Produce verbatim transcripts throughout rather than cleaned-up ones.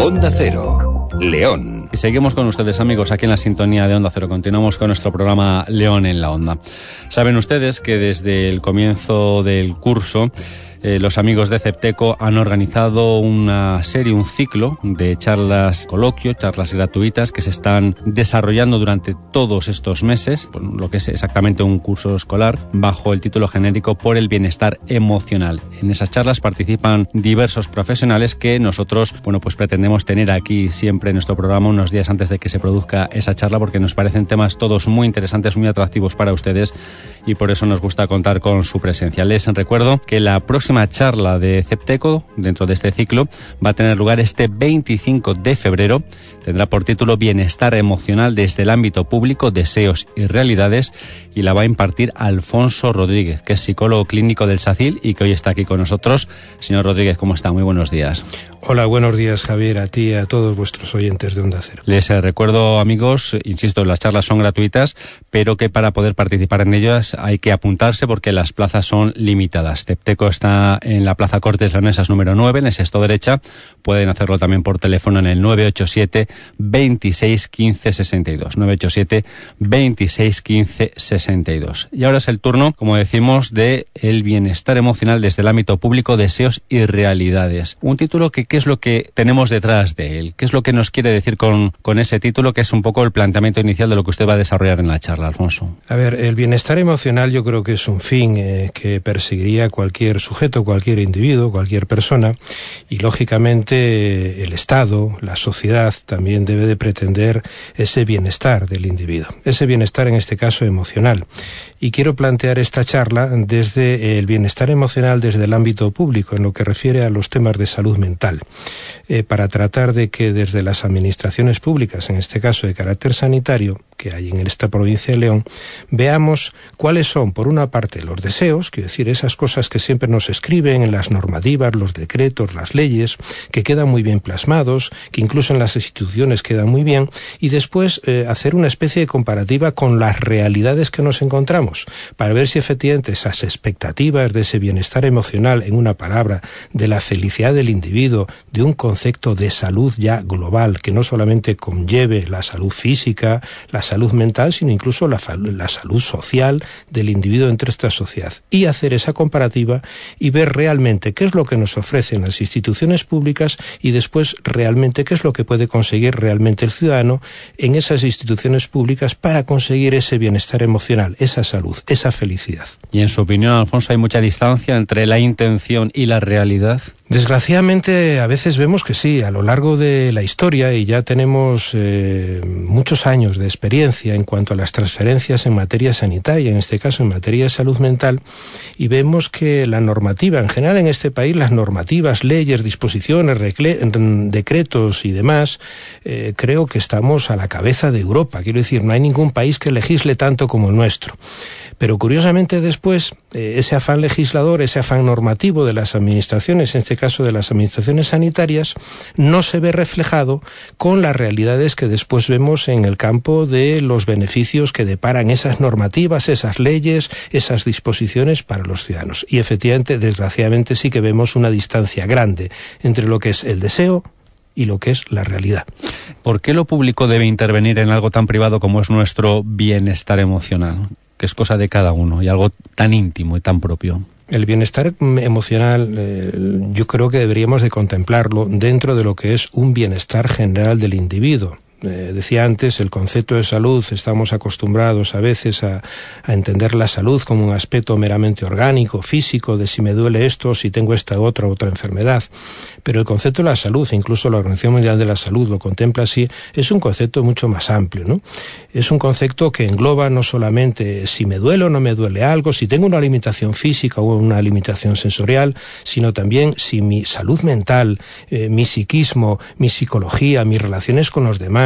Onda Cero, León. Y seguimos con ustedes, amigos, aquí en la sintonía de Onda Cero. Continuamos con nuestro programa León en la Onda. Saben ustedes que desde el comienzo del curso Eh, los amigos de Cepteco han organizado una serie, un ciclo de charlas coloquio, charlas gratuitas que se están desarrollando durante todos estos meses, bueno, lo que es exactamente un curso escolar, bajo el título genérico Por el Bienestar Emocional. En esas charlas participan diversos profesionales que nosotros, bueno, pues pretendemos tener aquí siempre en nuestro programa unos días antes de que se produzca esa charla, porque nos parecen temas todos muy interesantes, muy atractivos para ustedes, y por eso nos gusta contar con su presencia. Les recuerdo que la próxima charla de Cepteco dentro de este ciclo va a tener lugar este veinticinco de febrero. Tendrá por título Bienestar Emocional desde el ámbito público, deseos y realidades, y la va a impartir Alfonso Rodríguez, que es psicólogo clínico del SACIL y que hoy está aquí con nosotros. Señor Rodríguez, ¿cómo está? Muy buenos días. Hola, buenos días, Javier, a ti y a todos vuestros oyentes de Onda Cero. Les eh, recuerdo, amigos, insisto, las charlas son gratuitas, pero que para poder participar en ellas hay que apuntarse porque las plazas son limitadas. Cepteco está en la Plaza Cortes Leonesas número nueve, en el sexto derecha. Pueden hacerlo también por teléfono en el nueve ocho siete, veintiséis, quince, sesenta y dos. nueve ocho siete, veintiséis, quince, sesenta y dos. Y ahora es el turno, como decimos, de el bienestar emocional desde el ámbito público, deseos y realidades. Un título que, ¿qué es lo que tenemos detrás de él? ¿Qué es lo que nos quiere decir con, con ese título, que es un poco el planteamiento inicial de lo que usted va a desarrollar en la charla, Alfonso? A ver, el bienestar emocional yo creo que es un fin eh, que perseguiría cualquier sujeto, cualquier individuo, cualquier persona, y lógicamente el Estado, la sociedad también debe de pretender ese bienestar del individuo, ese bienestar en este caso emocional. Y quiero plantear esta charla desde el bienestar emocional desde el ámbito público, en lo que refiere a los temas de salud mental, eh, para tratar de que desde las administraciones públicas, en este caso de carácter sanitario, que hay en esta provincia de León, veamos cuáles son, por una parte, los deseos, quiero decir, esas cosas que siempre nos escriben en las normativas, los decretos, las leyes, que quedan muy bien plasmados, que incluso en las instituciones quedan muy bien, y después eh, hacer una especie de comparativa con las realidades que nos encontramos, para ver si efectivamente esas expectativas de ese bienestar emocional, en una palabra, de la felicidad del individuo, de un concepto de salud ya global, que no solamente conlleve la salud física, la salud mental, sino incluso la, la salud social del individuo dentro de esta sociedad, y hacer esa comparativa y ver realmente qué es lo que nos ofrecen las instituciones públicas y después realmente qué es lo que puede conseguir realmente el ciudadano en esas instituciones públicas para conseguir ese bienestar emocional, esa salud, esa felicidad. Y en su opinión, Alfonso, ¿hay mucha distancia entre la intención y la realidad? Desgraciadamente, a veces vemos que sí, a lo largo de la historia, y ya tenemos eh, muchos años de experiencia en cuanto a las transferencias en materia sanitaria, en este caso en materia de salud mental, y vemos que la normativa, en general en este país, las normativas, leyes, disposiciones, decretos y demás, eh, creo que estamos a la cabeza de Europa. Quiero decir, no hay ningún país que legisle tanto como el nuestro. Pero curiosamente después, eh, ese afán legislador, ese afán normativo de las administraciones, en este caso de las administraciones sanitarias, no se ve reflejado con las realidades que después vemos en el campo de los beneficios que deparan esas normativas, esas leyes, esas disposiciones para los ciudadanos. Y efectivamente, desgraciadamente, sí que vemos una distancia grande entre lo que es el deseo y lo que es la realidad. ¿Por qué lo público debe intervenir en algo tan privado como es nuestro bienestar emocional, que es cosa de cada uno y algo tan íntimo y tan propio? El bienestar emocional, eh, yo creo que deberíamos de contemplarlo dentro de lo que es un bienestar general del individuo. Eh, decía antes, el concepto de salud, estamos acostumbrados a veces a, a entender la salud como un aspecto meramente orgánico, físico, de si me duele esto, si tengo esta otra otra enfermedad. Pero el concepto de la salud, incluso la Organización Mundial de la Salud lo contempla así, es un concepto mucho más amplio, ¿no? Es un concepto que engloba no solamente si me duele o no me duele algo, si tengo una limitación física o una limitación sensorial, sino también si mi salud mental, eh, mi psiquismo, mi psicología, mis relaciones con los demás,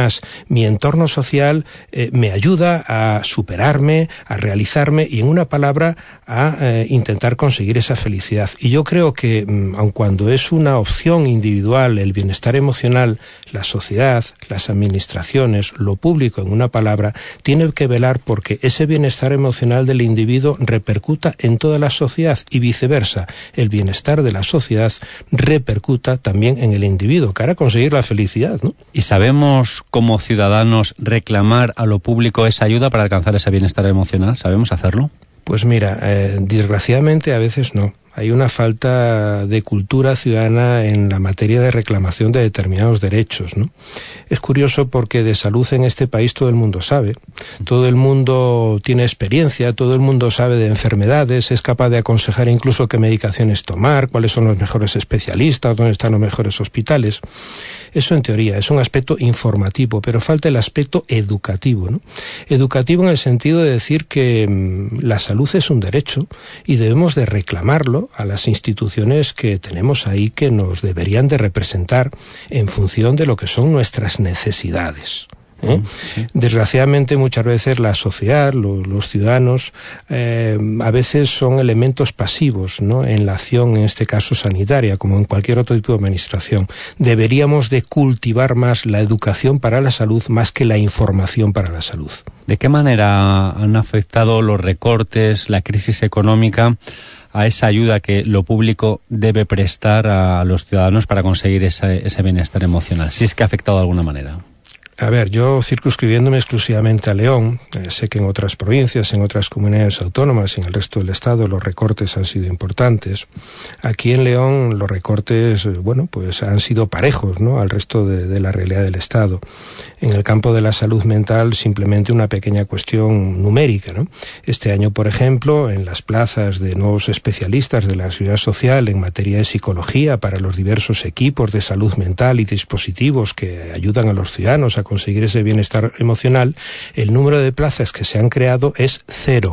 además mi entorno social eh, me ayuda a superarme, a realizarme y, en una palabra, a eh, intentar conseguir esa felicidad. Y yo creo que, aun cuando es una opción individual, el bienestar emocional, la sociedad, las administraciones, lo público, en una palabra, tiene que velar porque ese bienestar emocional del individuo repercuta en toda la sociedad y viceversa, el bienestar de la sociedad repercuta también en el individuo, para conseguir la felicidad, ¿no? ¿Y sabemos como ciudadanos reclamar a lo público esa ayuda para alcanzar ese bienestar emocional? ¿Sabemos hacerlo? Pues mira, eh, desgraciadamente a veces no. Hay una falta de cultura ciudadana en la materia de reclamación de determinados derechos, ¿no? Es curioso porque de salud en este país todo el mundo sabe, todo el mundo tiene experiencia, todo el mundo sabe de enfermedades, es capaz de aconsejar incluso qué medicaciones tomar, cuáles son los mejores especialistas, dónde están los mejores hospitales. Eso en teoría es un aspecto informativo, pero falta el aspecto educativo, ¿no? Educativo en el sentido de decir que mmm, la salud es un derecho y debemos de reclamarlo a las instituciones que tenemos ahí, que nos deberían de representar en función de lo que son nuestras necesidades. ¿Eh? Sí. Desgraciadamente muchas veces la sociedad, los, los ciudadanos, eh, a veces son elementos pasivos, ¿no?, en la acción, en este caso sanitaria, como en cualquier otro tipo de administración. Deberíamos de cultivar más la educación para la salud más que la información para la salud. ¿De qué manera han afectado los recortes, la crisis económica, a esa ayuda que lo público debe prestar a los ciudadanos para conseguir ese, ese bienestar emocional? Si es que ha afectado de alguna manera. A ver, yo circunscribiéndome exclusivamente a León, eh, sé que en otras provincias, en otras comunidades autónomas y en el resto del Estado los recortes han sido importantes. Aquí en León los recortes, eh, bueno, pues han sido parejos, ¿no?, al resto de, de la realidad del Estado. En el campo de la salud mental, simplemente una pequeña cuestión numérica, ¿no? Este año, por ejemplo, en las plazas de nuevos especialistas de la seguridad social en materia de psicología para los diversos equipos de salud mental y dispositivos que ayudan a los ciudadanos a conseguir ese bienestar emocional, el número de plazas que se han creado es cero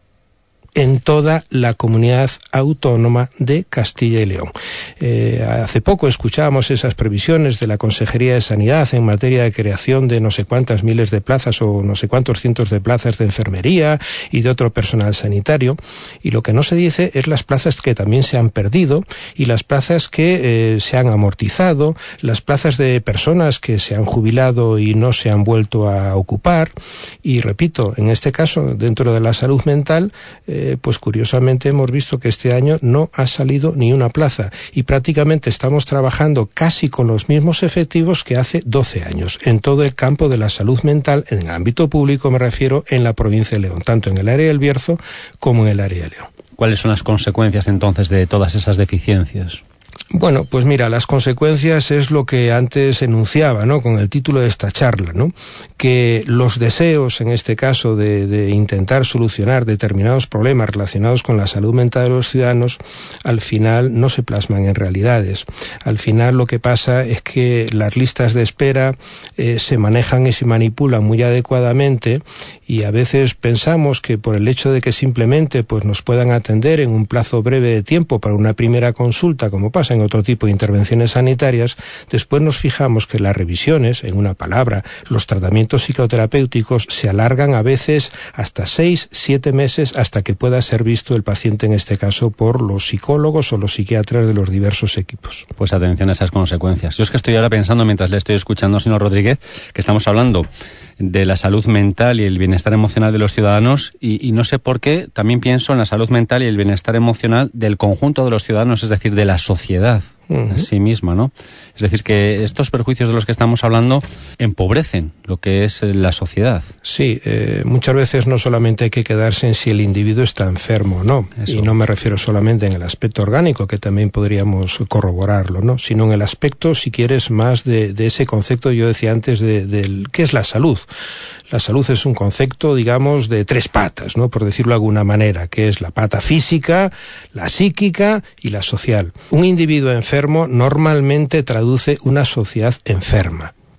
en toda la comunidad autónoma de Castilla y León. Eh, hace poco escuchábamos esas previsiones de la Consejería de Sanidad en materia de creación de no sé cuántas miles de plazas o no sé cuántos cientos de plazas de enfermería y de otro personal sanitario, y lo que no se dice es las plazas que también se han perdido y las plazas que eh, se han amortizado, las plazas de personas que se han jubilado y no se han vuelto a ocupar. Y repito, en este caso, dentro de la salud mental, eh, pues curiosamente hemos visto que este año no ha salido ni una plaza y prácticamente estamos trabajando casi con los mismos efectivos que hace doce años en todo el campo de la salud mental, en el ámbito público me refiero, en la provincia de León, tanto en el área del Bierzo como en el área de León. ¿Cuáles son las consecuencias entonces de todas esas deficiencias? Bueno, pues mira, las consecuencias es lo que antes enunciaba, ¿no?, con el título de esta charla, ¿no?, que los deseos, en este caso, de, de intentar solucionar determinados problemas relacionados con la salud mental de los ciudadanos, al final no se plasman en realidades. Al final lo que pasa es que las listas de espera eh, se manejan y se manipulan muy adecuadamente, y a veces pensamos que por el hecho de que simplemente pues nos puedan atender en un plazo breve de tiempo para una primera consulta, como pasa en otro tipo de intervenciones sanitarias, después nos fijamos que las revisiones, en una palabra, los tratamientos psicoterapéuticos se alargan a veces hasta seis, siete meses hasta que pueda ser visto el paciente, en este caso por los psicólogos o los psiquiatras de los diversos equipos. Pues atención a esas consecuencias. Yo es que estoy ahora pensando, mientras le estoy escuchando, señor Rodríguez, que estamos hablando de la salud mental y el bienestar emocional de los ciudadanos, y, y no sé por qué, también pienso en la salud mental y el bienestar emocional del conjunto de los ciudadanos, es decir, de la sociedad en sí misma, ¿no? Es decir, que estos perjuicios de los que estamos hablando empobrecen lo que es la sociedad. Sí, eh, muchas veces no solamente hay que quedarse en si el individuo está enfermo o no, Eso. y no me refiero solamente en el aspecto orgánico, que también podríamos corroborarlo, ¿no?, sino en el aspecto, si quieres, más de, de ese concepto, yo decía antes, de, de ¿qué es la salud? La salud es un concepto, digamos, de tres patas, ¿no?, por decirlo de alguna manera, que es la pata física, la psíquica y la social. Un individuo enfermo normalmente traduce una sociedad enferma.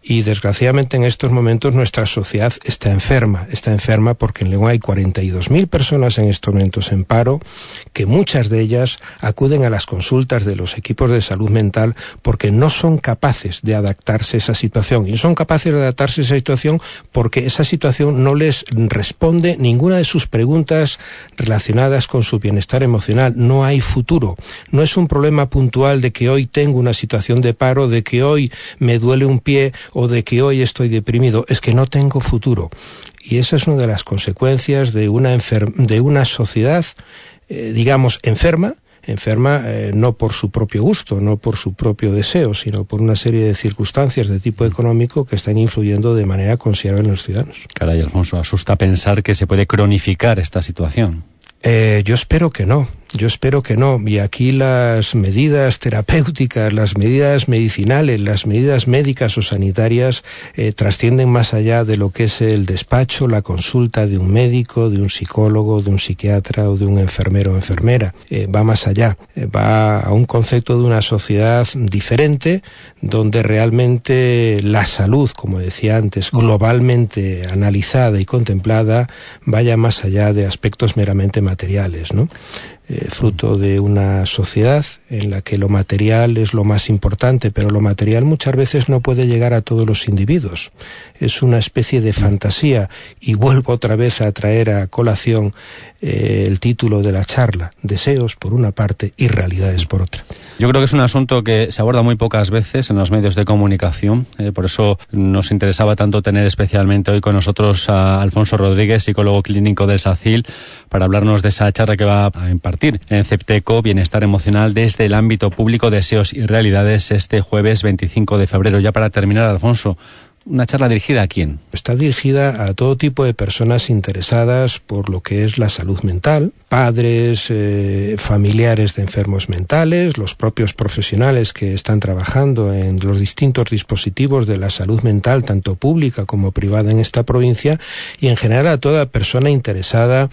Y desgraciadamente en estos momentos nuestra sociedad está enferma, está enferma porque en León hay cuarenta y dos mil personas en estos momentos en paro, que muchas de ellas acuden a las consultas de los equipos de salud mental porque no son capaces de adaptarse a esa situación. Y no son capaces de adaptarse a esa situación porque esa situación no les responde ninguna de sus preguntas relacionadas con su bienestar emocional. No hay futuro. No es un problema puntual de que hoy tengo una situación de paro, de que hoy me duele un pie o de que hoy estoy deprimido, es que no tengo futuro. Y esa es una de las consecuencias de una, enfer- de una sociedad, eh, digamos, enferma, enferma eh, no por su propio gusto, no por su propio deseo, sino por una serie de circunstancias de tipo económico que están influyendo de manera considerable en los ciudadanos. Caray, Alfonso, asusta pensar que se puede cronificar esta situación. Eh, yo espero que no, yo espero que no. Y aquí las medidas terapéuticas, las medidas medicinales, las medidas médicas o sanitarias eh, trascienden más allá de lo que es el despacho, la consulta de un médico, de un psicólogo, de un psiquiatra o de un enfermero o enfermera. Eh, va más allá, eh, va a un concepto de una sociedad diferente, donde realmente la salud, como decía antes, globalmente analizada y contemplada, vaya más allá de aspectos meramente materiales, ¿no? Eh, fruto de una sociedad en la que lo material es lo más importante, pero lo material muchas veces no puede llegar a todos los individuos. Es una especie de fantasía, y vuelvo otra vez a traer a colación eh, el título de la charla: deseos por una parte y realidades por otra. Yo creo que es un asunto que se aborda muy pocas veces en los medios de comunicación, eh, por eso nos interesaba tanto tener especialmente hoy con nosotros a Alfonso Rodríguez, psicólogo clínico del SACIL, para hablarnos de esa charla que va a impartir en CEPTECO, Bienestar Emocional desde el ámbito público, deseos y realidades, este jueves veinticinco de febrero. Ya para terminar, Alfonso, ¿una charla dirigida a quién? Está dirigida a todo tipo de personas interesadas por lo que es la salud mental, padres, eh, familiares de enfermos mentales, los propios profesionales que están trabajando en los distintos dispositivos de la salud mental, tanto pública como privada en esta provincia, y en general a toda persona interesada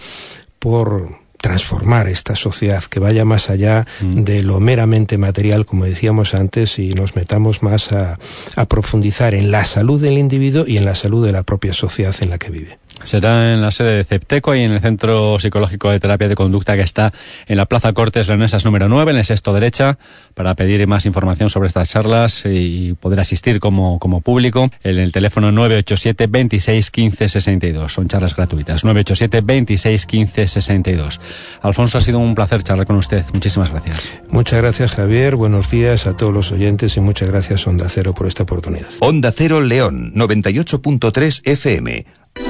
por transformar esta sociedad, que vaya más allá mm. de lo meramente material, como decíamos antes, y nos metamos más a, a profundizar en la salud del individuo y en la salud de la propia sociedad en la que vive. Será en la sede de CEPTECO y en el Centro Psicológico de Terapia de Conducta, que está en la Plaza Cortes Leonesas número nueve, en el sexto derecha, para pedir más información sobre estas charlas y poder asistir como, como público en el teléfono nueve ocho siete, veintiséis, quince, sesenta y dos. Son charlas gratuitas. nueve ocho siete, veintiséis, quince, sesenta y dos. Alfonso, ha sido un placer charlar con usted. Muchísimas gracias. Muchas gracias, Javier. Buenos días a todos los oyentes y muchas gracias, Onda Cero, por esta oportunidad. Onda Cero León, noventa y ocho punto tres F M.